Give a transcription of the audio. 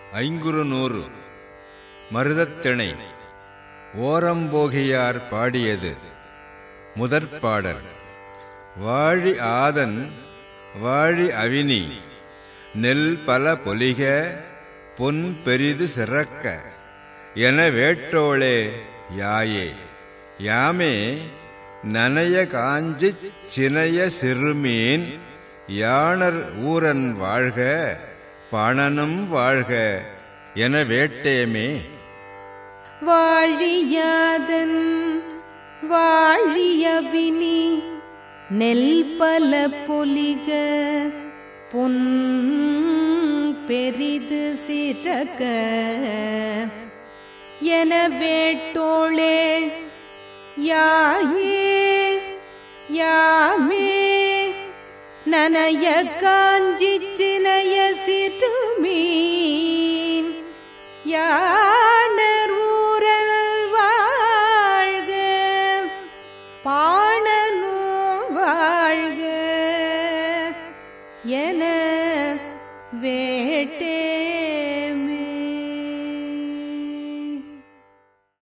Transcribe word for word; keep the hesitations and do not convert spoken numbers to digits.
ஐங்குறுநூறு. மருதத்திணை. ஓரம்போகியார் பாடியது. முதற்பாடல். வாழி ஆதன் வாழி அவினி நெல் பல பொலிக பொன் பெரிது சிறக்க என வேட்டோளே யாயே. யாமே நனைய காஞ்சிச் சினைய சிறுமீன் யாணர் ஊரன் வாழ்க பாணனும் வாழ்க என வேட்டேமே. வாழியாதன் வாழியவினி நெல் பல பொலிக பொன் பெரிது சிறக்க என வேட்டோளே யாயே. யாமே நனைய காஞ்சி சினைய சிறுமீன் யாணர் ஊரல் வாழ்க பாணனும் வாழ்க என வேட்டே.